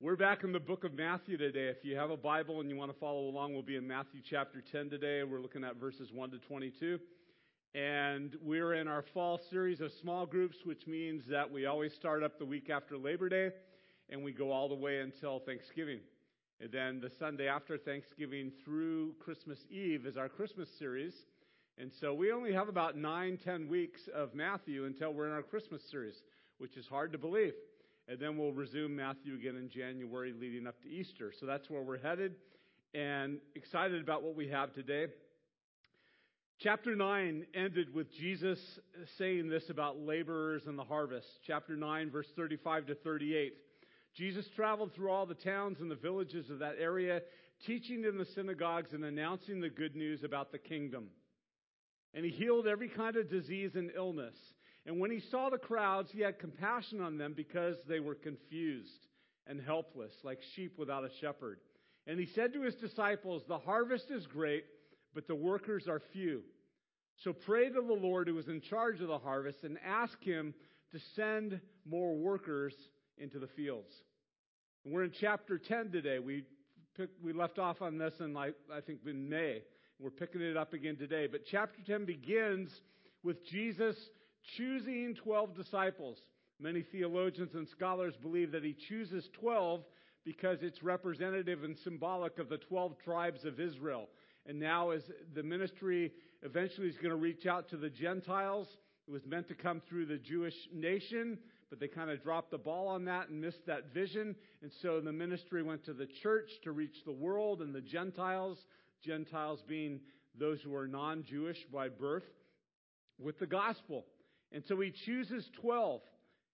We're back in the book of Matthew today. If you have a Bible and you want to follow along, we'll be in Matthew chapter 10 today. We're looking at verses 1 to 22. And we're in our fall series of small groups, which means that we always start up the week after Labor Day, and we go all the way until Thanksgiving. And then the Sunday after Thanksgiving through Christmas Eve is our Christmas series. And so we only have about 9-10 weeks of Matthew until we're in our Christmas series, which is hard to believe. And then we'll resume Matthew again in January leading up to Easter. So that's where we're headed and excited about what we have today. Chapter 9 ended with Jesus saying this about laborers and the harvest. Chapter 9, verse 35 to 38. Jesus traveled through all the towns and the villages of that area, teaching in the synagogues and announcing the good news about the kingdom. And he healed every kind of disease and illness. And when he saw the crowds, he had compassion on them because they were confused and helpless, like sheep without a shepherd. And he said to his disciples, "The harvest is great, but the workers are few. So pray to the Lord who is in charge of the harvest and ask him to send more workers into the fields." And we're in chapter 10 today. We left off on this in, I think, in May. We're picking it up again today. But chapter 10 begins with Jesus choosing 12 disciples. Many theologians and scholars believe that he chooses 12 because it's representative and symbolic of the 12 tribes of Israel. And now as the ministry eventually is going to reach out to the Gentiles, it was meant to come through the Jewish nation, but they kind of dropped the ball on that and missed that vision. And so the ministry went to the church to reach the world and the Gentiles being those who are non-Jewish by birth, with the gospel. And so he chooses 12.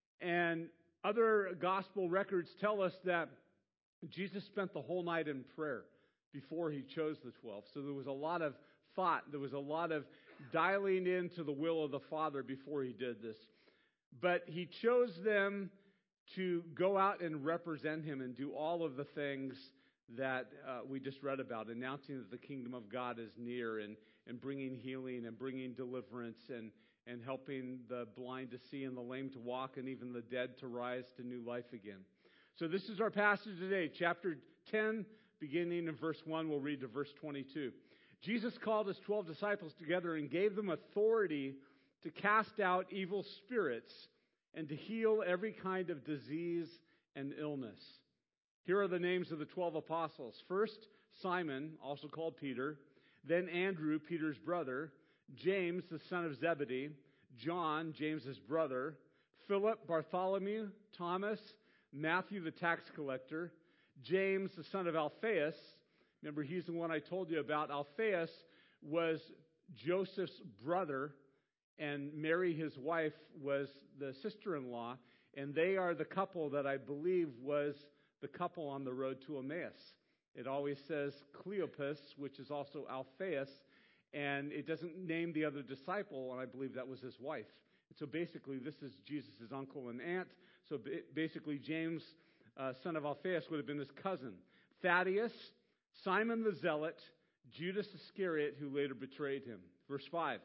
And other gospel records tell us that Jesus spent the whole night in prayer before he chose the 12. So there was a lot of thought. There was a lot of dialing into the will of the Father before he did this. But he chose them to go out and represent him and do all of the things that we just read about, announcing that the kingdom of God is near and bringing healing and bringing deliverance and helping the blind to see and the lame to walk and even the dead to rise to new life again. So this is our passage today, chapter 10, beginning in verse 1. We'll read to verse 22. Jesus called his 12 disciples together and gave them authority to cast out evil spirits and to heal every kind of disease and illness. Here are the names of the 12 apostles. First, Simon, also called Peter. Then Andrew, Peter's brother. James, the son of Zebedee. John, James's brother. Philip, Bartholomew, Thomas, Matthew, the tax collector. James, the son of Alphaeus. Remember, he's the one I told you about. Alphaeus was Joseph's brother, and Mary, his wife, was the sister-in-law. And they are the couple that I believe was the couple on the road to Emmaus. It always says Cleopas, which is also Alphaeus, and it doesn't name the other disciple, and I believe that was his wife. And so basically, this is Jesus' uncle and aunt. So basically, James, son of Alphaeus, would have been his cousin. Thaddeus, Simon the Zealot, Judas Iscariot, who later betrayed him. Verse 5.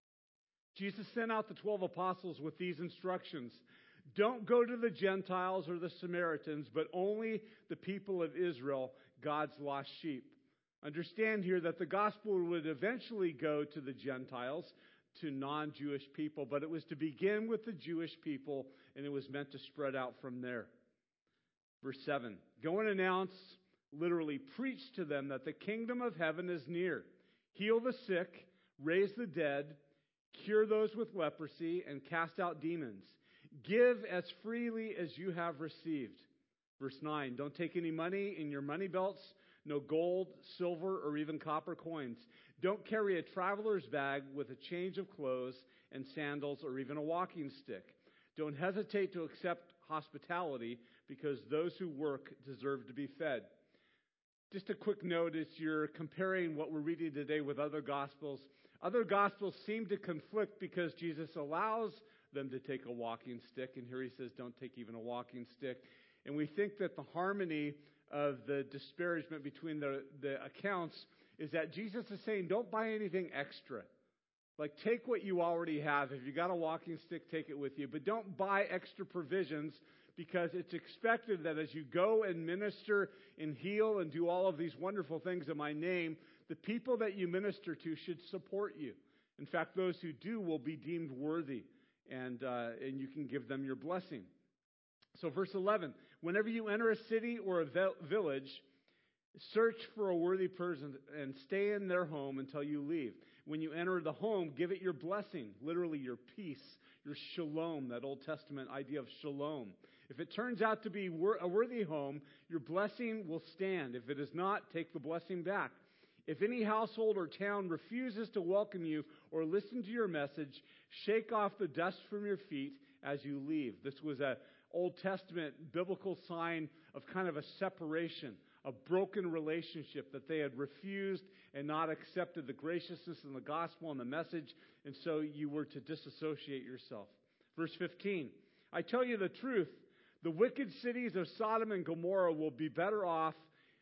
Jesus sent out the 12 apostles with these instructions. Don't go to the Gentiles or the Samaritans, but only the people of Israel, God's lost sheep. Understand here that the gospel would eventually go to the Gentiles, to non-Jewish people, but it was to begin with the Jewish people, and it was meant to spread out from there. Verse 7, go and announce, literally preach to them that the kingdom of heaven is near. Heal the sick, raise the dead, cure those with leprosy, and cast out demons. Give as freely as you have received. Verse 9, don't take any money in your money belts, no gold, silver, or even copper coins. Don't carry a traveler's bag with a change of clothes and sandals or even a walking stick. Don't hesitate to accept hospitality because those who work deserve to be fed. Just a quick note as you're comparing what we're reading today with other gospels seem to conflict because Jesus allows them to take a walking stick, and here he says don't take even a walking stick. And we think that the harmony of the disparagement between the accounts is that Jesus is saying don't buy anything extra. Like, take what you already have. If you got a walking stick, take it with you. But don't buy extra provisions because it's expected that as you go and minister and heal and do all of these wonderful things in my name, the people that you minister to should support you. In fact, those who do will be deemed worthy, and you can give them your blessing. So verse 11, whenever you enter a city or a village, search for a worthy person and stay in their home until you leave. When you enter the home, give it your blessing, literally your peace, your shalom, that Old Testament idea of shalom. If it turns out to be a worthy home, your blessing will stand. If it is not, take the blessing back. If any household or town refuses to welcome you or listen to your message, shake off the dust from your feet as you leave. This was an Old Testament biblical sign of kind of a separation, a broken relationship, that they had refused and not accepted the graciousness and the gospel and the message, and so you were to disassociate yourself. Verse 15, I tell you the truth, the wicked cities of Sodom and Gomorrah will be better off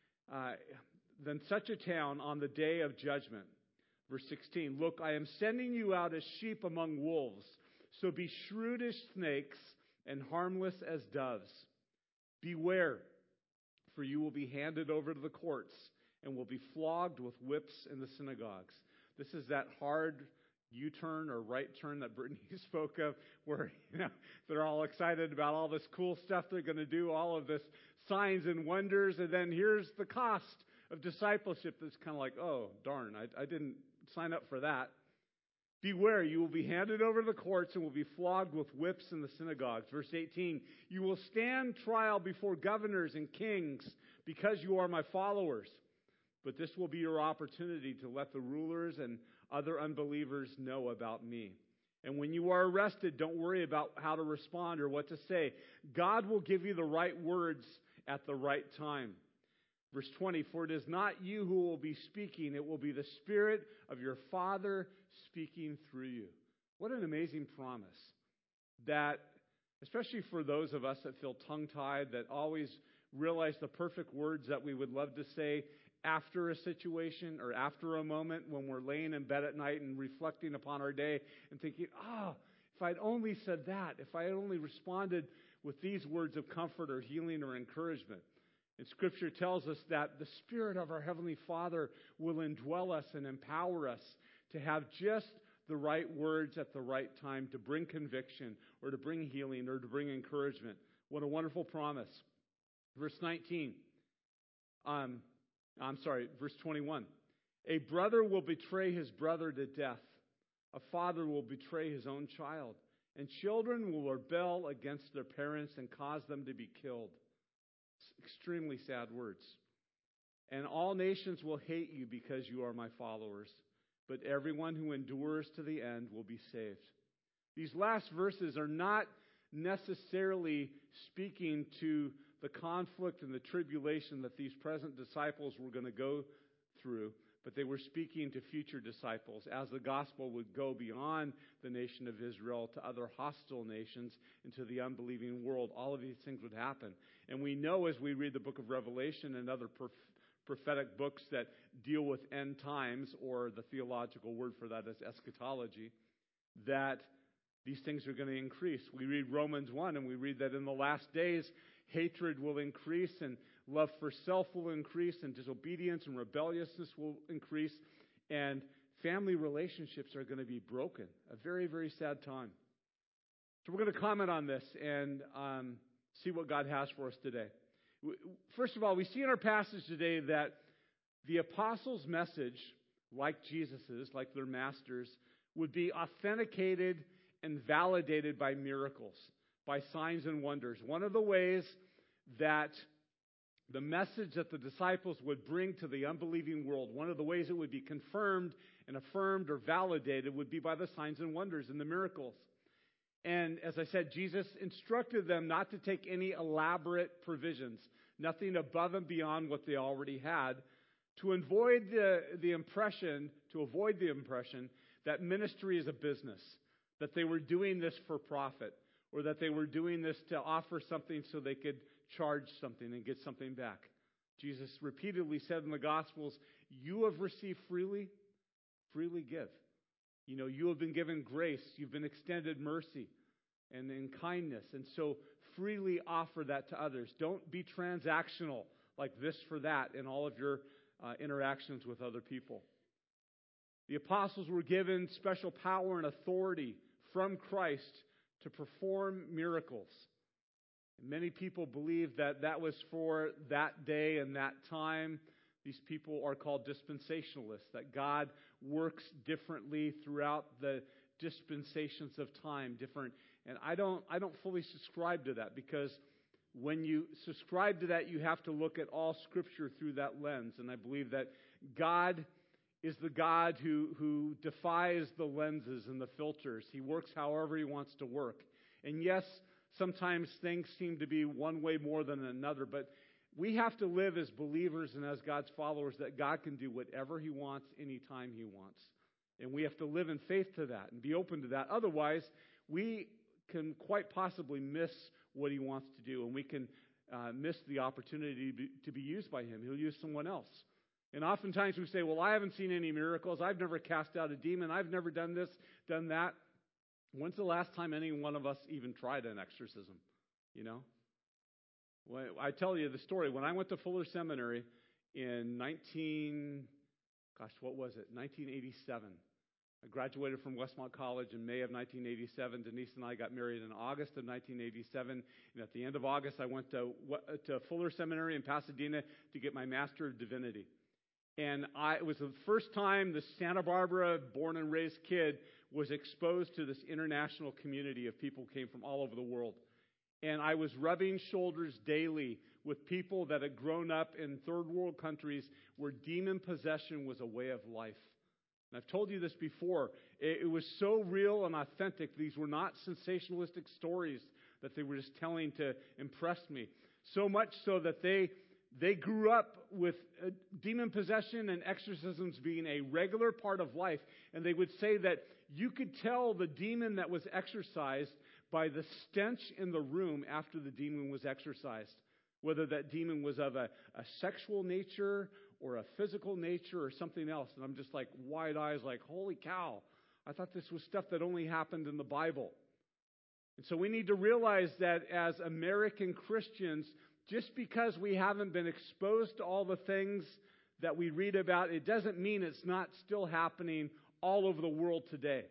than such a town on the day of judgment. Verse 16, look, I am sending you out as sheep among wolves, so be shrewd as snakes and harmless as doves. Beware, for you will be handed over to the courts and will be flogged with whips in the synagogues. This is that hard U-turn or right turn that Brittany spoke of, where they're all excited about all this cool stuff they're going to do, all of this signs and wonders, and then here's the cost of discipleship. That's kind of like, oh, darn, I didn't sign up for that. Beware, you will be handed over to the courts and will be flogged with whips in the synagogues. Verse 18, you will stand trial before governors and kings because you are my followers. But this will be your opportunity to let the rulers and other unbelievers know about me. And when you are arrested, don't worry about how to respond or what to say. God will give you the right words at the right time. Verse 20, for it is not you who will be speaking, it will be the Spirit of your Father speaking through you. What an amazing promise. That, especially for those of us that feel tongue-tied, that always realize the perfect words that we would love to say after a situation or after a moment when we're laying in bed at night and reflecting upon our day and thinking, if I'd only said that, if I had only responded with these words of comfort or healing or encouragement. And Scripture tells us that the Spirit of our Heavenly Father will indwell us and empower us to have just the right words at the right time to bring conviction or to bring healing or to bring encouragement. What a wonderful promise. Verse 19. Verse 21. A brother will betray his brother to death. A father will betray his own child. And children will rebel against their parents and cause them to be killed. Extremely sad words. And all nations will hate you because you are my followers. But everyone who endures to the end will be saved. These last verses are not necessarily speaking to the conflict and the tribulation that these present disciples were going to go through, but they were speaking to future disciples as the gospel would go beyond the nation of Israel to other hostile nations and to the unbelieving world. All of these things would happen. And we know as we read the book of Revelation and other prophetic books that deal with end times, or the theological word for that is eschatology, that these things are going to increase. We read Romans 1 and we read that in the last days, hatred will increase and love for self will increase and disobedience and rebelliousness will increase and family relationships are going to be broken. A very, very sad time. So we're going to comment on this and see what God has for us today. First of all, we see in our passage today that the apostles' message, like Jesus's, like their masters, would be authenticated and validated by miracles, by signs and wonders. One of the ways that the message that the disciples would bring to the unbelieving world, one of the ways it would be confirmed and affirmed or validated would be by the signs and wonders and the miracles. And as I said, Jesus instructed them not to take any elaborate provisions, nothing above and beyond what they already had, to avoid the impression that ministry is a business, that they were doing this for profit, or that they were doing this to offer something so they could charge something and get something back. Jesus repeatedly said in the Gospels, you have received freely, freely give. You have been given grace. You've been extended mercy and in kindness. And so freely offer that to others. Don't be transactional like this for that in all of your interactions with other people. The apostles were given special power and authority from Christ to perform miracles. And many people believe that that was for that day and that time. These people are called dispensationalists, that God works differently throughout the dispensations of time, different. And I don't fully subscribe to that, because when you subscribe to that, you have to look at all Scripture through that lens. And I believe that God is the God who defies the lenses and the filters. He works however He wants to work. And yes, sometimes things seem to be one way more than another, but we have to live as believers and as God's followers that God can do whatever He wants, anytime He wants. And we have to live in faith to that and be open to that. Otherwise, we can quite possibly miss what He wants to do, and we can miss the opportunity to be used by Him. He'll use someone else. And oftentimes we say, well, I haven't seen any miracles. I've never cast out a demon. I've never done this, done that. When's the last time any one of us even tried an exorcism? You know? Well, I tell you the story. When I went to Fuller Seminary in 1987. I graduated from Westmont College in May of 1987. Denise and I got married in August of 1987. And at the end of August, I went to Fuller Seminary in Pasadena to get my Master of Divinity. And it was the first time the Santa Barbara born and raised kid was exposed to this international community of people who came from all over the world. And I was rubbing shoulders daily with people that had grown up in third world countries where demon possession was a way of life. And I've told you this before. It was so real and authentic. These were not sensationalistic stories that they were just telling to impress me. So much so that they grew up with demon possession and exorcisms being a regular part of life. And they would say that you could tell the demon that was exorcised by the stench in the room after the demon was exorcised. Whether that demon was of a sexual nature or a physical nature or something else. And I'm just like wide eyes, like, holy cow. I thought this was stuff that only happened in the Bible. And so we need to realize that as American Christians, just because we haven't been exposed to all the things that we read about, it doesn't mean it's not still happening all over the world today.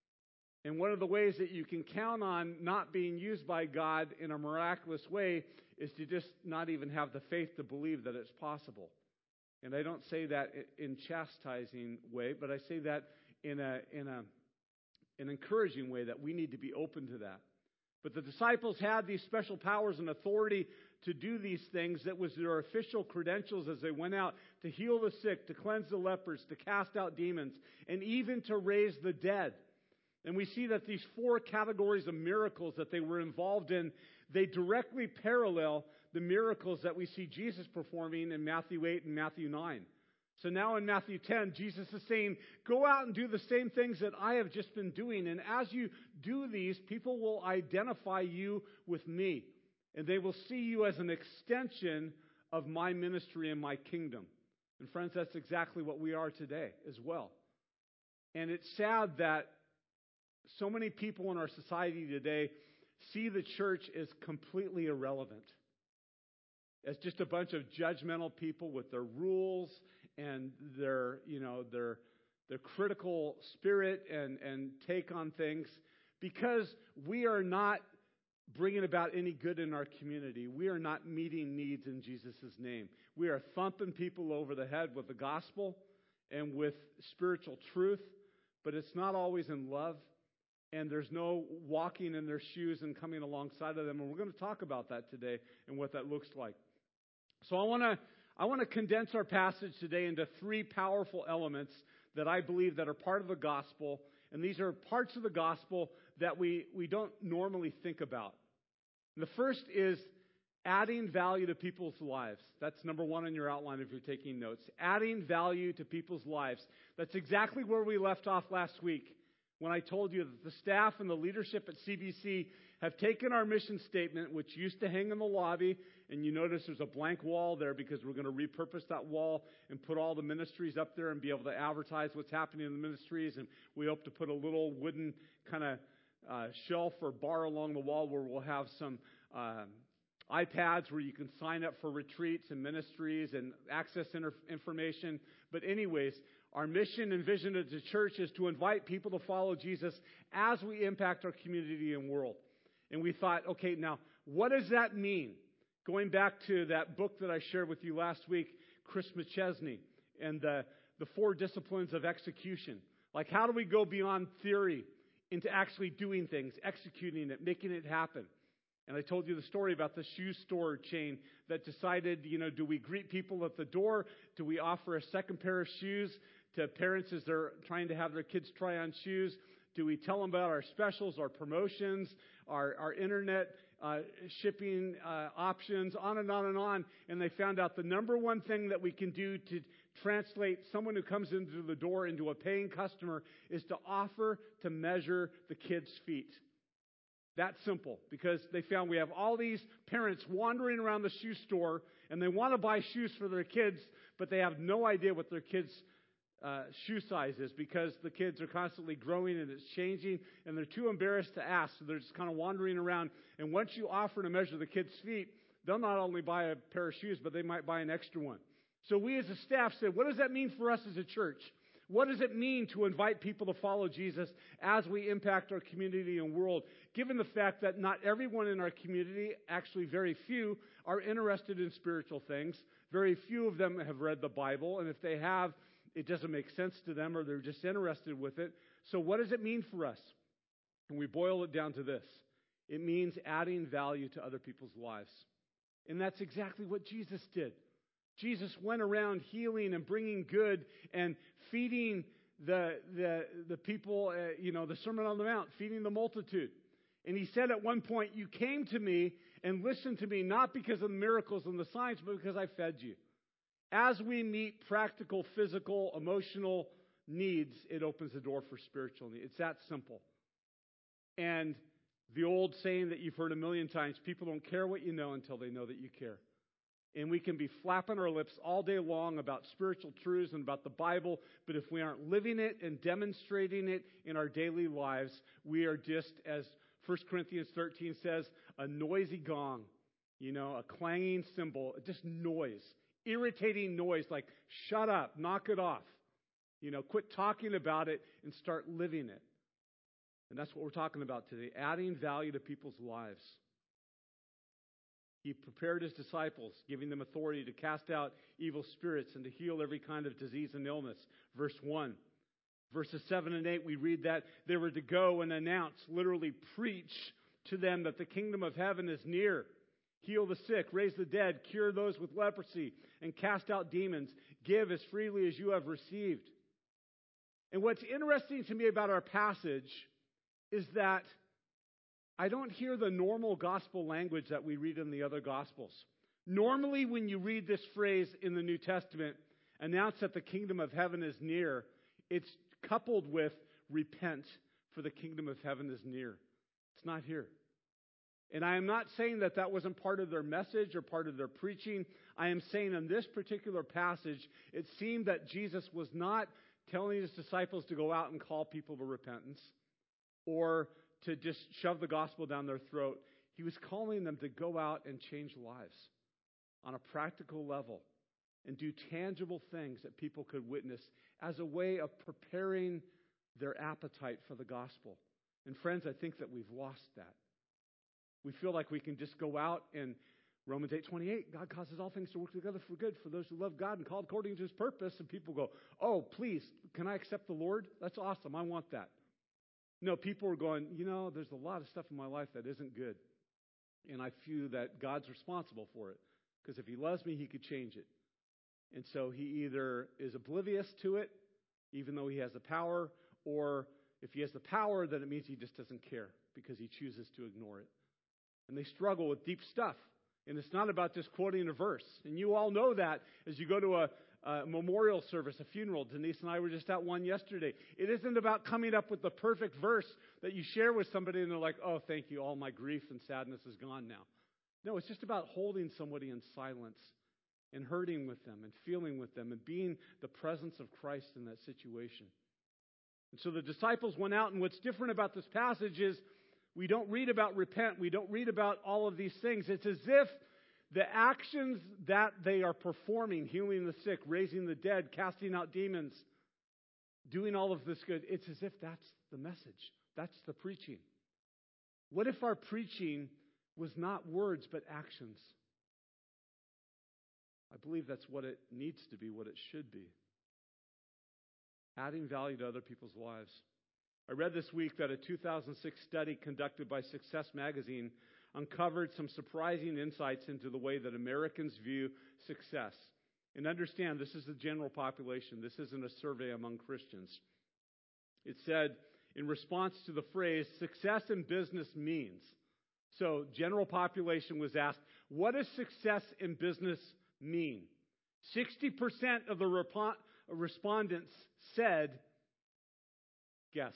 And one of the ways that you can count on not being used by God in a miraculous way is to just not even have the faith to believe that it's possible. And I don't say that in chastising way, but I say that in an encouraging way, that we need to be open to that. But the disciples had these special powers and authority to do these things. That was their official credentials as they went out to heal the sick, to cleanse the lepers, to cast out demons, and even to raise the dead. And we see that these four categories of miracles that they were involved in, they directly parallel the miracles that we see Jesus performing in Matthew 8 and Matthew 9. So now in Matthew 10, Jesus is saying, go out and do the same things that I have just been doing. And as you do these, people will identify you with me. And they will see you as an extension of my ministry and my kingdom. And friends, that's exactly what we are today as well. And it's sad that so many people in our society today see the church as completely irrelevant, as just a bunch of judgmental people with their rules and their critical spirit and take on things, because we are not bringing about any good in our community. We are not meeting needs in Jesus' name. We are thumping people over the head with the gospel and with spiritual truth, but it's not always in love. And there's no walking in their shoes and coming alongside of them. And we're going to talk about that today and what that looks like. So I want to condense our passage today into three powerful elements that I believe that are part of the gospel. And these are parts of the gospel that we don't normally think about. And the first is adding value to people's lives. That's number one in your outline if you're taking notes. Adding value to people's lives. That's exactly where we left off last week, when I told you that the staff and the leadership at CBC have taken our mission statement, which used to hang in the lobby, and you notice there's a blank wall there because we're going to repurpose that wall and put all the ministries up there and be able to advertise what's happening in the ministries. And we hope to put a little wooden kind of shelf or bar along the wall where we'll have some iPads where you can sign up for retreats and ministries and access information. But anyways, our mission and vision as a church is to invite people to follow Jesus as we impact our community and world. And we thought, okay, now, what does that mean? Going back to that book that I shared with you last week, Chris McChesney, and the 4 disciplines of execution. Like, how do we go beyond theory into actually doing things, executing it, making it happen? And I told you the story about the shoe store chain that decided, do we greet people at the door? Do we offer a second pair of shoes to parents as they're trying to have their kids try on shoes? Do we tell them about our specials, our promotions, our internet shipping options, on and on and on? And they found out the number one thing that we can do to translate someone who comes into the door into a paying customer is to offer to measure the kids' feet. That simple, because they found we have all these parents wandering around the shoe store, and they want to buy shoes for their kids, but they have no idea what their kids' shoe size is, because the kids are constantly growing and it's changing, and they're too embarrassed to ask, so they're just kind of wandering around. And once you offer to measure the kids' feet, they'll not only buy a pair of shoes, but they might buy an extra one. So we as a staff said, what does that mean for us as a church? What does it mean to invite people to follow Jesus as we impact our community and world, given the fact that not everyone in our community, actually very few, are interested in spiritual things. Very few of them have read the Bible, and if they have, it doesn't make sense to them, or they're just interested with it. So what does it mean for us? And we boil it down to this. It means adding value to other people's lives. And that's exactly what Jesus did. Jesus went around healing and bringing good and feeding the people, the Sermon on the Mount, feeding the multitude. And he said at one point, you came to me and listened to me not because of the miracles and the signs, but because I fed you. As we meet practical, physical, emotional needs, it opens the door for spiritual needs. It's that simple. And the old saying that you've heard a million times, people don't care what you know until they know that you care. And we can be flapping our lips all day long about spiritual truths and about the Bible, but if we aren't living it and demonstrating it in our daily lives, we are just, as 1 Corinthians 13 says, a noisy gong, a clanging cymbal, just noise, irritating noise, like shut up, knock it off, quit talking about it and start living it. And that's what we're talking about today, adding value to people's lives. He prepared his disciples, giving them authority to cast out evil spirits and to heal every kind of disease and illness. Verse 1. Verses 7 and 8, we read that they were to go and announce, literally preach to them that the kingdom of heaven is near. Heal the sick, raise the dead, cure those with leprosy, and cast out demons. Give as freely as you have received. And what's interesting to me about our passage is that I don't hear the normal gospel language that we read in the other gospels. Normally, when you read this phrase in the New Testament, announce that the kingdom of heaven is near, it's coupled with repent, for the kingdom of heaven is near. It's not here. And I am not saying that that wasn't part of their message or part of their preaching. I am saying in this particular passage, it seemed that Jesus was not telling his disciples to go out and call people to repentance or to just shove the gospel down their throat. He was calling them to go out and change lives on a practical level and do tangible things that people could witness as a way of preparing their appetite for the gospel. And friends, I think that we've lost that. We feel like we can just go out and Romans 8:28, God causes all things to work together for good for those who love God and called according to his purpose. And people go, oh, please, can I accept the Lord? That's awesome. I want that. No, people are going, there's a lot of stuff in my life that isn't good. And I feel that God's responsible for it. Because if he loves me, he could change it. And so he either is oblivious to it, even though he has the power, or if he has the power, then it means he just doesn't care because he chooses to ignore it. And they struggle with deep stuff. And it's not about just quoting a verse. And you all know that as you go to a memorial service, a funeral. Denise and I were just at one yesterday. It isn't about coming up with the perfect verse that you share with somebody and they're like, oh, thank you, all my grief and sadness is gone now. No, it's just about holding somebody in silence and hurting with them and feeling with them and being the presence of Christ in that situation. And so the disciples went out, and what's different about this passage is We don't read about repent. We don't read about all of these things. It's as if the actions that they are performing, healing the sick, raising the dead, casting out demons, doing all of this good, it's as if that's the message. That's the preaching. What if our preaching was not words but actions? I believe that's what it needs to be, what it should be. Adding value to other people's lives. I read this week that a 2006 study conducted by Success Magazine uncovered some surprising insights into the way that Americans view success. And understand, this is the general population. This isn't a survey among Christians. It said, in response to the phrase, success in business means. So, general population was asked, what does success in business mean? 60% of the respondents said, guess,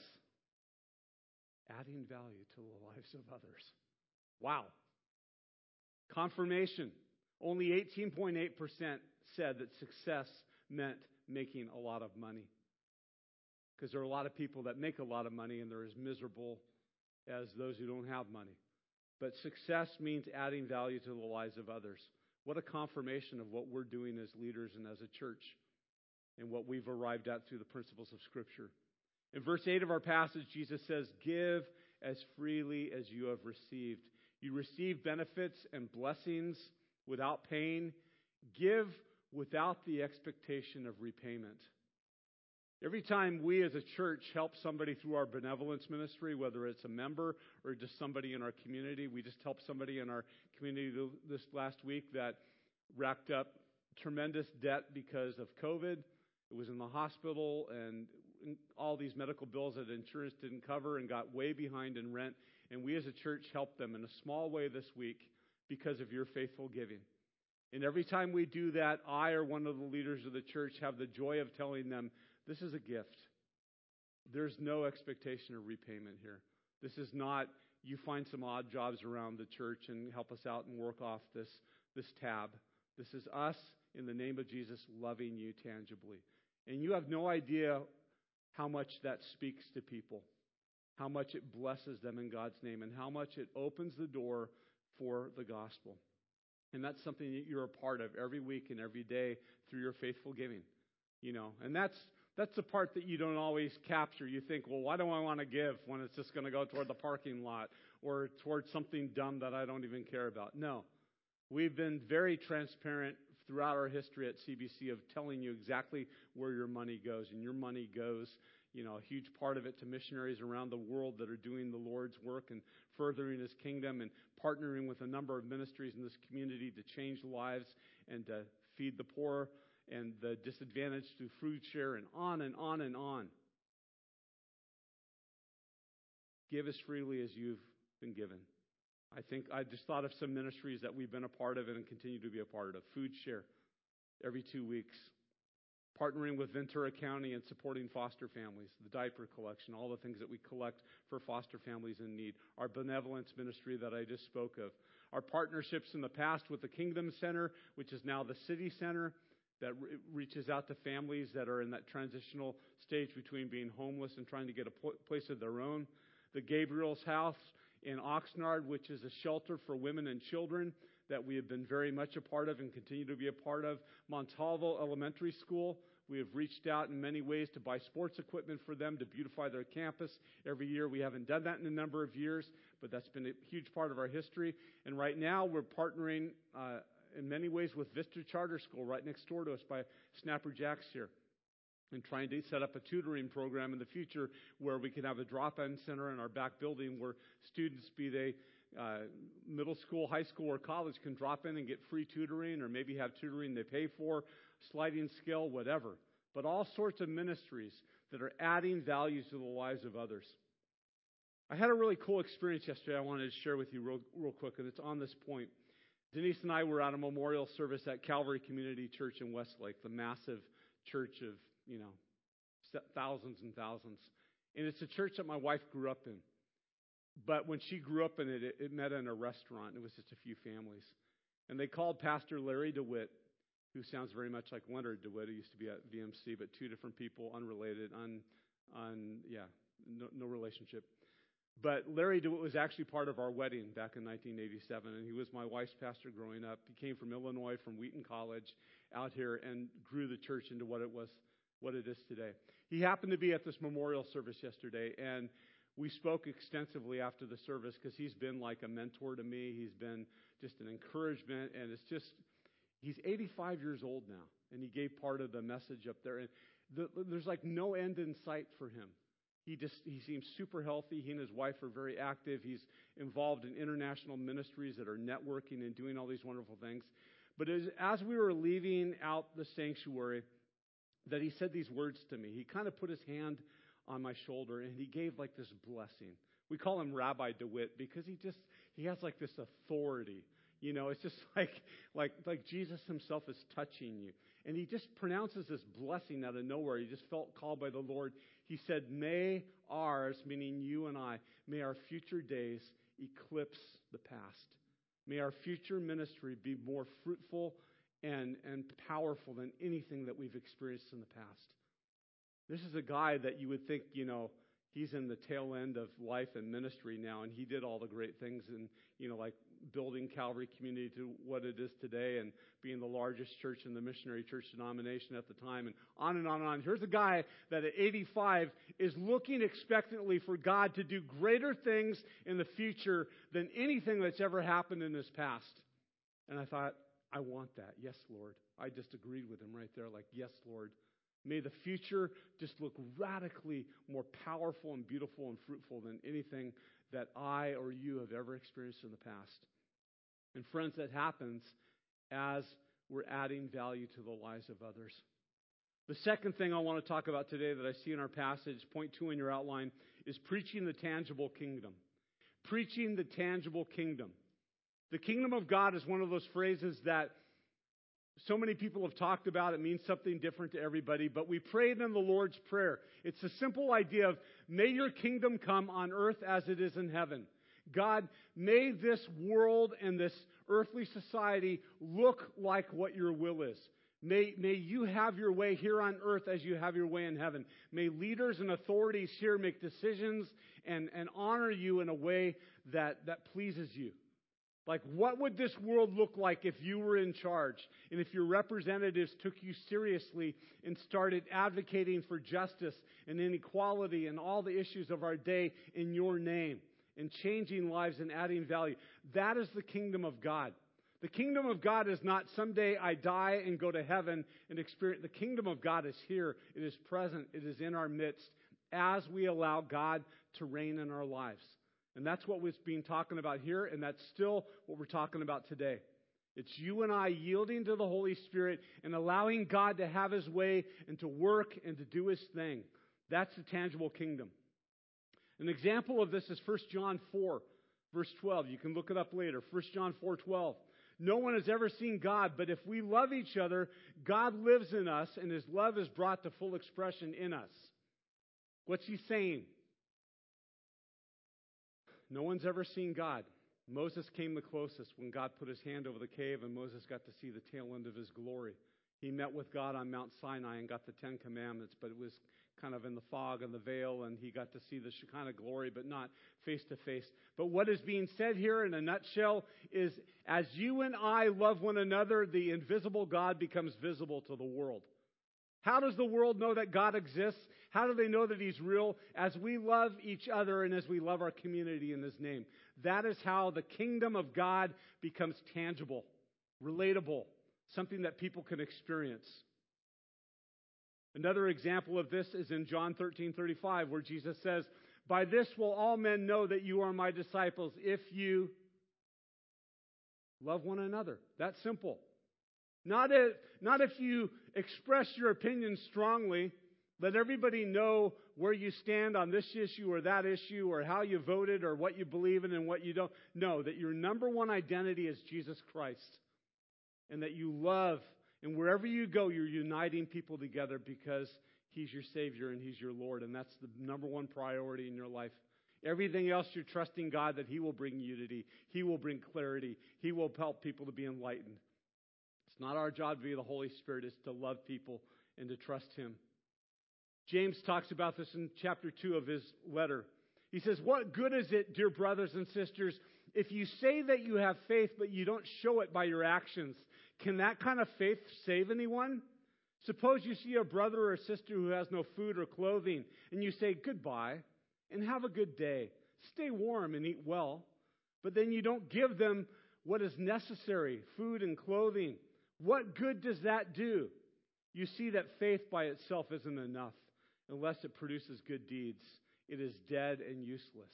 adding value to the lives of others. Wow. Confirmation. Only 18.8% said that success meant making a lot of money. Because there are a lot of people that make a lot of money and they're as miserable as those who don't have money. But success means adding value to the lives of others. What a confirmation of what we're doing as leaders and as a church and what we've arrived at through the principles of Scripture. In verse 8 of our passage, Jesus says, give as freely as you have received. You receive benefits and blessings without pain. Give without the expectation of repayment. Every time we as a church help somebody through our benevolence ministry, whether it's a member or just somebody in our community, we just helped somebody in our community this last week that racked up tremendous debt because of COVID. It was in the hospital and all these medical bills that insurance didn't cover and got way behind in rent. And we as a church helped them in a small way this week because of your faithful giving. And every time we do that, I or one of the leaders of the church have the joy of telling them, this is a gift. There's no expectation of repayment here. This is not, you find some odd jobs around the church and help us out and work off this tab. This is us, in the name of Jesus, loving you tangibly. And you have no idea how much that speaks to people, how much it blesses them in God's name, and how much it opens the door for the gospel. And that's something that you're a part of every week and every day through your faithful giving. You know, and that's the part that you don't always capture. You think, well, why do I want to give when it's just going to go toward the parking lot or towards something dumb that I don't even care about? No. We've been very transparent throughout our history at CBC of telling you exactly where your money goes. And your money goes, you know, a huge part of it to missionaries around the world that are doing the Lord's work and furthering His kingdom and partnering with a number of ministries in this community to change lives and to feed the poor and the disadvantaged through food share and on and on and on. Give as freely as you've been given. I just thought of some ministries that we've been a part of and continue to be a part of. Food share every 2 weeks. Partnering with Ventura County and supporting foster families. The diaper collection, all the things that we collect for foster families in need. Our benevolence ministry that I just spoke of. Our partnerships in the past with the Kingdom Center, which is now the City Center, that reaches out to families that are in that transitional stage between being homeless and trying to get a place of their own. The Gabriel's House in Oxnard, which is a shelter for women and children that we have been very much a part of and continue to be a part of. Montalvo Elementary School, we have reached out in many ways to buy sports equipment for them to beautify their campus every year. We haven't done that in a number of years, but that's been a huge part of our history. And right now we're partnering in many ways with Vista Charter School right next door to us by Snapper Jacks here, and trying to set up a tutoring program in the future where we can have a drop-in center in our back building where students, be they middle school, high school, or college, can drop in and get free tutoring, or maybe have tutoring they pay for, sliding scale, whatever. But all sorts of ministries that are adding values to the lives of others. I had a really cool experience yesterday I wanted to share with you real quick, and it's on this point. Denise and I were at a memorial service at Calvary Community Church in Westlake, the massive church of, you know, thousands and thousands. And it's a church that my wife grew up in. But when she grew up in it, it met in a restaurant. It was just a few families. And they called Pastor Larry DeWitt, who sounds very much like Leonard DeWitt, who used to be at VMC, but two different people, unrelated, no relationship. But Larry DeWitt was actually part of our wedding back in 1987, and he was my wife's pastor growing up. He came from Illinois, from Wheaton College, out here, and grew the church into what it is today. He happened to be at this memorial service yesterday, and we spoke extensively after the service because he's been like a mentor to me. He's been just an encouragement, and he's 85 years old now, and he gave part of the message up there. And there's like no end in sight for him. He seems super healthy. He and his wife are very active. He's involved in international ministries that are networking and doing all these wonderful things. But as we were leaving out the sanctuary, that he said these words to me. He kind of put his hand on my shoulder, and he gave like this blessing. We call him Rabbi DeWitt because he has like this authority. You know, it's just like Jesus himself is touching you. And he just pronounces this blessing out of nowhere. He just felt called by the Lord. He said, may ours, meaning you and I, may our future days eclipse the past. May our future ministry be more fruitful and powerful than anything that we've experienced in the past. This is a guy that you would think, you know, he's in the tail end of life and ministry now, and he did all the great things and, you know, like building Calvary Community to what it is today and being the largest church in the missionary church denomination at the time, and on and on and on. Here's a guy that at 85 is looking expectantly for God to do greater things in the future than anything that's ever happened in his past. And I thought, I want that. Yes, Lord. I just agreed with him right there, like, yes, Lord. May the future just look radically more powerful and beautiful and fruitful than anything that I or you have ever experienced in the past. And friends, that happens as we're adding value to the lives of others. The second thing I want to talk about today that I see in our passage, point 2 in your outline, is preaching the tangible kingdom. Preaching the tangible kingdom. The kingdom of God is one of those phrases that so many people have talked about. It means something different to everybody, but we pray it in the Lord's Prayer. It's a simple idea of, may your kingdom come on earth as it is in heaven. God, may this world and this earthly society look like what your will is. May you have your way here on earth as you have your way in heaven. May leaders and authorities here make decisions and honor you in a way that pleases you. Like, what would this world look like if you were in charge and if your representatives took you seriously and started advocating for justice and inequality and all the issues of our day in your name and changing lives and adding value? That is the kingdom of God. The kingdom of God is not someday I die and go to heaven and experience. The kingdom of God is here. It is present. It is in our midst as we allow God to reign in our lives. And that's what we've been talking about here, and that's still what we're talking about today. It's you and I yielding to the Holy Spirit and allowing God to have His way and to work and to do His thing. That's the tangible kingdom. An example of this is 1 John 4, verse 12. You can look it up later. 1 John 4:12. No one has ever seen God, but if we love each other, God lives in us, and His love is brought to full expression in us. What's He saying? No one's ever seen God. Moses came the closest when God put His hand over the cave and Moses got to see the tail end of His glory. He met with God on Mount Sinai and got the 10 Commandments, but it was kind of in the fog and the veil, and he got to see the Shekinah glory, but not face to face. But what is being said here in a nutshell is, as you and I love one another, the invisible God becomes visible to the world. How does the world know that God exists? How do they know that He's real? As we love each other and as we love our community in His name. That is how the kingdom of God becomes tangible, relatable, something that people can experience. Another example of this is in John 13:35, where Jesus says, by this will all men know that you are my disciples, if you love one another. That's simple. Not if you express your opinion strongly, let everybody know where you stand on this issue or that issue or how you voted or what you believe in and what you don't. No, that your number one identity is Jesus Christ and that you love, and wherever you go, you're uniting people together because He's your Savior and He's your Lord, and that's the number one priority in your life. Everything else, you're trusting God that He will bring unity. He will bring clarity. He will help people to be enlightened. It's not our job to be the Holy Spirit. It's to love people and to trust Him. James talks about this in chapter 2 of his letter. He says, what good is it, dear brothers and sisters, if you say that you have faith, but you don't show it by your actions? Can that kind of faith save anyone? Suppose you see a brother or a sister who has no food or clothing, and you say, goodbye, and have a good day. Stay warm and eat well. But then you don't give them what is necessary, food and clothing. What good does that do? You see that faith by itself isn't enough unless it produces good deeds. It is dead and useless.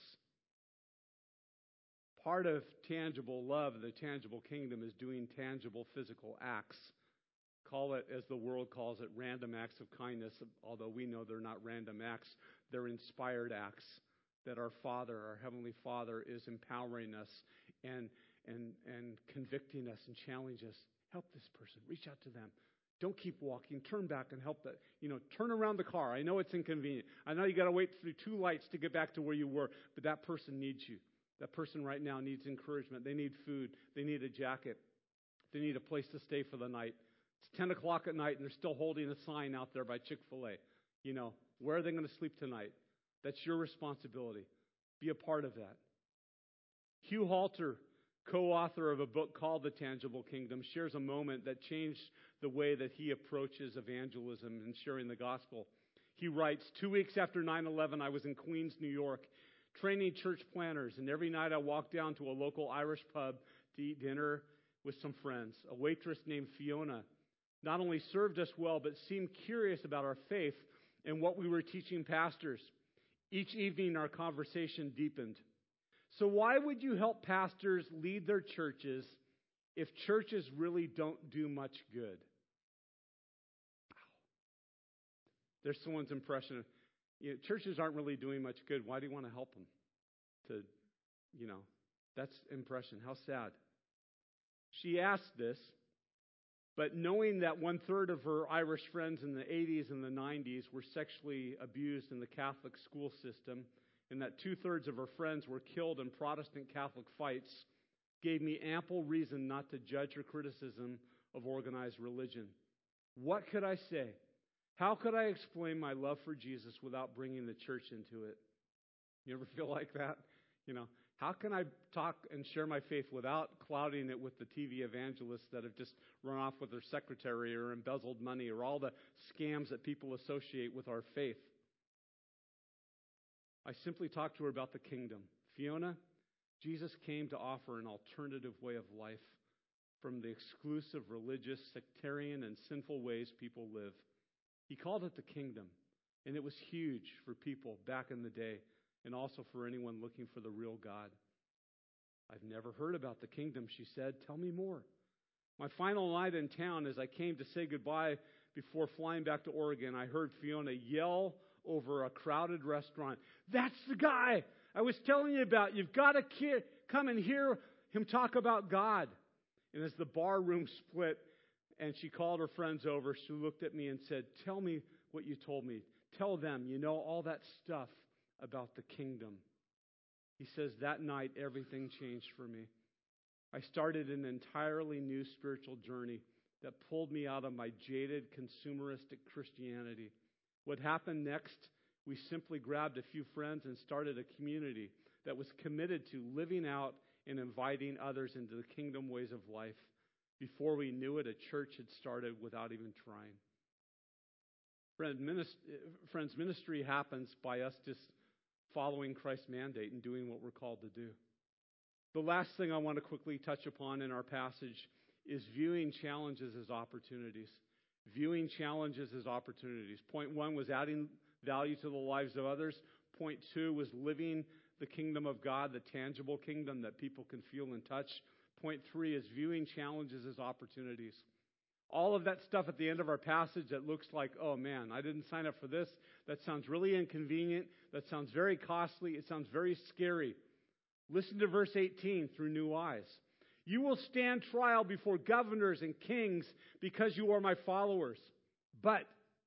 Part of tangible love, the tangible kingdom, is doing tangible physical acts. Call it, as the world calls it, random acts of kindness, although we know they're not random acts. They're inspired acts that our Father, our Heavenly Father, is empowering us and convicting us and challenging us. Help this person. Reach out to them. Don't keep walking. Turn back and help that. Turn around the car. I know it's inconvenient. I know you got to wait through 2 lights to get back to where you were, but that person needs you. That person right now needs encouragement. They need food. They need a jacket. They need a place to stay for the night. It's 10 o'clock at night and they're still holding a sign out there by Chick-fil-A. Where are they going to sleep tonight? That's your responsibility. Be a part of that. Hugh Halter, co-author of a book called The Tangible Kingdom, shares a moment that changed the way that he approaches evangelism and sharing the gospel. He writes, 2 weeks after 9/11, I was in Queens, New York, training church planners, and every night I walked down to a local Irish pub to eat dinner with some friends. A waitress named Fiona not only served us well, but seemed curious about our faith and what we were teaching pastors. Each evening, our conversation deepened. So why would you help pastors lead their churches if churches really don't do much good? There's someone's impression. Churches aren't really doing much good. Why do you want to help them? That's impression. How sad. She asked this, but knowing that 1/3 of her Irish friends in the 80s and the 90s were sexually abused in the Catholic school system, and that 2/3 of her friends were killed in Protestant Catholic fights, gave me ample reason not to judge her criticism of organized religion. What could I say? How could I explain my love for Jesus without bringing the church into it? You ever feel like that? How can I talk and share my faith without clouding it with the TV evangelists that have just run off with their secretary or embezzled money or all the scams that people associate with our faith? I simply talked to her about the kingdom. Fiona, Jesus came to offer an alternative way of life from the exclusive, religious, sectarian, and sinful ways people live. He called it the kingdom, and it was huge for people back in the day and also for anyone looking for the real God. I've never heard about the kingdom, she said. Tell me more. My final night in town, as I came to say goodbye before flying back to Oregon, I heard Fiona yell over a crowded restaurant, "That's the guy I was telling you about. You've got to come and hear him talk about God." And as the bar room split and she called her friends over, she looked at me and said, "Tell me what you told me. Tell them, all that stuff about the kingdom." He says, that night, everything changed for me. I started an entirely new spiritual journey that pulled me out of my jaded, consumeristic Christianity. What happened next, we simply grabbed a few friends and started a community that was committed to living out and inviting others into the kingdom ways of life. Before we knew it, a church had started without even trying. Friends, ministry happens by us just following Christ's mandate and doing what we're called to do. The last thing I want to quickly touch upon in our passage is viewing challenges as opportunities. Viewing challenges as opportunities. Point 1 was adding value to the lives of others. Point 2 was living the kingdom of God, the tangible kingdom that people can feel and touch. Point 3 is viewing challenges as opportunities. All of that stuff at the end of our passage that looks like, oh man, I didn't sign up for this. That sounds really inconvenient. That sounds very costly. It sounds very scary. Listen to verse 18 through new eyes. You will stand trial before governors and kings because you are my followers. But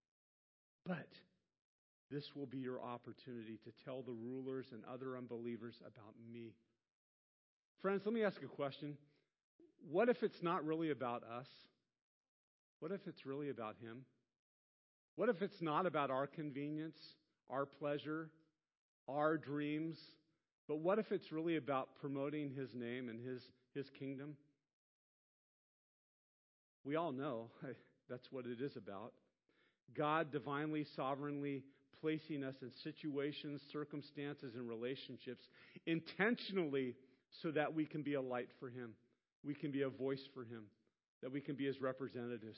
this will be your opportunity to tell the rulers and other unbelievers about me. Friends, let me ask a question. What if it's not really about us? What if it's really about Him? What if it's not about our convenience, our pleasure, our dreams. But what if it's really about promoting His name and His kingdom? We all know that's what it is about. God divinely, sovereignly placing us in situations, circumstances, and relationships intentionally so that we can be a light for Him. We can be a voice for Him. That we can be His representatives.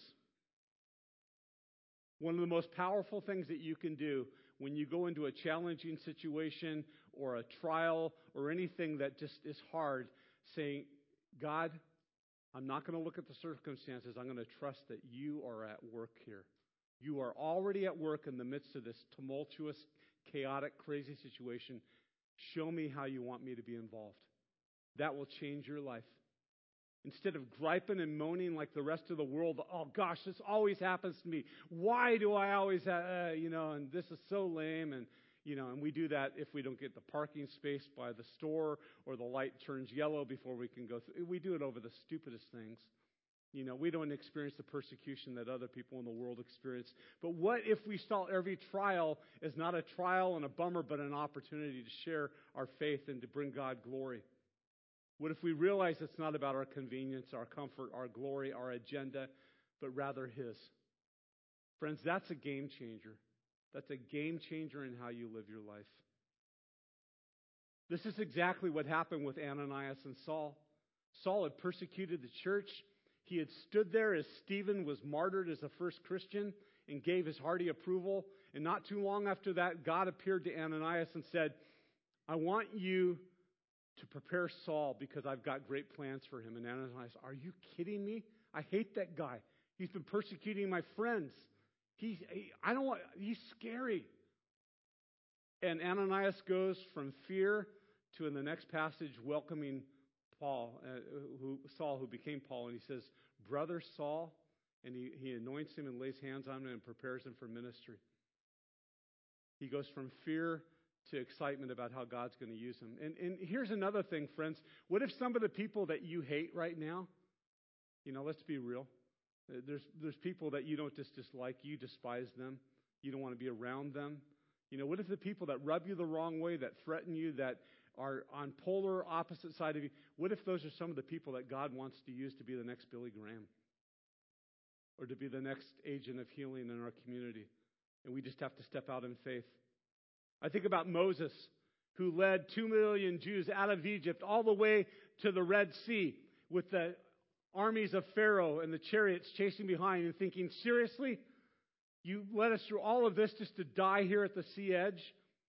One of the most powerful things that you can do when you go into a challenging situation or a trial or anything that just is hard, saying, God, I'm not going to look at the circumstances. I'm going to trust that you are at work here. You are already at work in the midst of this tumultuous, chaotic, crazy situation. Show me how you want me to be involved. That will change your life. Instead of griping and moaning like the rest of the world, oh gosh, this always happens to me. Why do I always, and this is so lame, and we do that if we don't get the parking space by the store or the light turns yellow before we can go through. We do it over the stupidest things. We don't experience the persecution that other people in the world experience. But what if we saw every trial as not a trial and a bummer, but an opportunity to share our faith and to bring God glory? What if we realize it's not about our convenience, our comfort, our glory, our agenda, but rather His? Friends, that's a game changer. That's a game changer in how you live your life. This is exactly what happened with Ananias and Saul. Saul had persecuted the church. He had stood there as Stephen was martyred as the first Christian and gave his hearty approval. And not too long after that, God appeared to Ananias and said, I want you to prepare Saul because I've got great plans for him. And Ananias, are you kidding me? I hate that guy. He's been persecuting my friends. He's scary. And Ananias goes from fear to, in the next passage, welcoming Saul, who became Paul. And he says, Brother Saul, and he anoints him and lays hands on him and prepares him for ministry. He goes from fear to excitement about how God's going to use him. And here's another thing, friends. What if some of the people that you hate right now, let's be real. There's people that you don't just dislike, you despise them. You don't want to be around them. What if the people that rub you the wrong way, that threaten you, that are on polar opposite side of you, what if those are some of the people that God wants to use to be the next Billy Graham? Or to be the next agent of healing in our community? And we just have to step out in faith. I think about Moses, who led 2 million Jews out of Egypt all the way to the Red Sea with the armies of Pharaoh and the chariots chasing behind and thinking, seriously? You led us through all of this just to die here at the sea edge?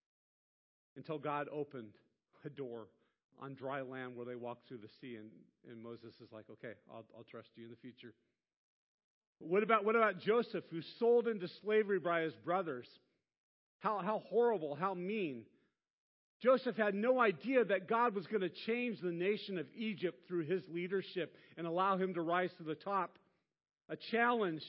Until God opened a door on dry land where they walked through the sea, and Moses is like, okay, I'll trust you in the future. What about Joseph, who's sold into slavery by his brothers? How horrible, how mean. Joseph had no idea that God was going to change the nation of Egypt through his leadership and allow him to rise to the top. A challenge,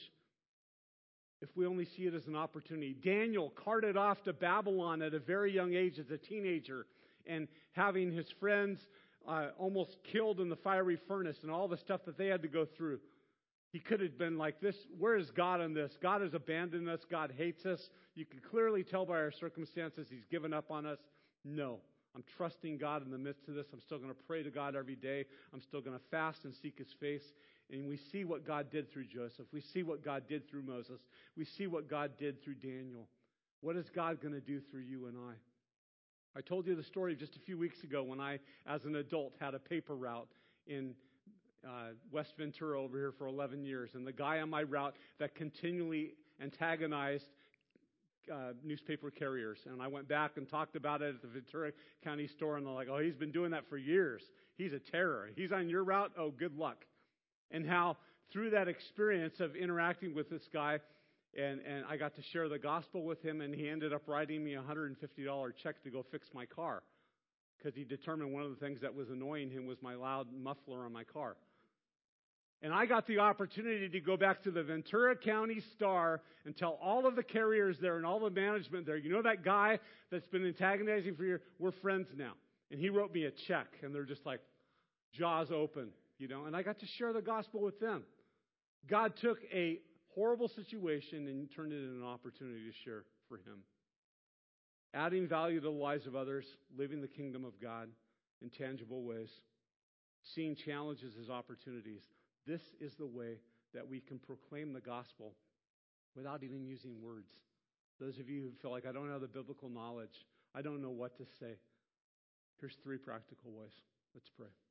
if we only see it as an opportunity. Daniel carted off to Babylon at a very young age as a teenager, and having his friends almost killed in the fiery furnace and all the stuff that they had to go through. He could have been like this. Where is God in this? God has abandoned us. God hates us. You can clearly tell by our circumstances He's given up on us. No. I'm trusting God in the midst of this. I'm still going to pray to God every day. I'm still going to fast and seek His face. And we see what God did through Joseph. We see what God did through Moses. We see what God did through Daniel. What is God going to do through you and I? I told you the story just a few weeks ago when I, as an adult, had a paper route in West Ventura over here for 11 years. And the guy on my route that continually antagonized newspaper carriers. And I went back and talked about it at the Ventura County store, and they're like, oh, he's been doing that for years. He's a terror. He's on your route? Oh, good luck. And how through that experience of interacting with this guy, and I got to share the gospel with him, and he ended up writing me a $150 check to go fix my car because he determined one of the things that was annoying him was my loud muffler on my car. And I got the opportunity to go back to the Ventura County Star and tell all of the carriers there and all the management there, that guy that's been antagonizing for years, we're friends now. And he wrote me a check, and they're just like jaws open, and I got to share the gospel with them. God took a horrible situation and turned it into an opportunity to share for Him. adding value to the lives of others, living the kingdom of God in tangible ways, seeing challenges as opportunities. This is the way that we can proclaim the gospel without even using words. Those of you who feel like, I don't have the biblical knowledge, I don't know what to say, here's 3 practical ways. Let's pray.